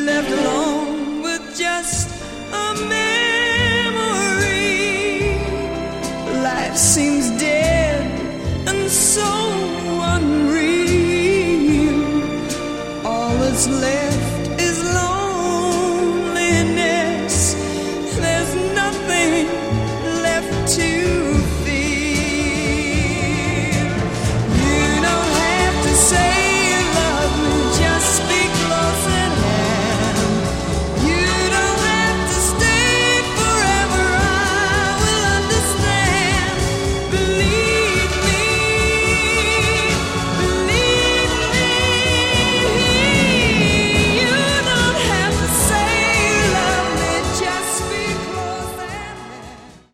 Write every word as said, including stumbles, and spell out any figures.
left alone with just a memory. Life seems dead and so unreal. All that's left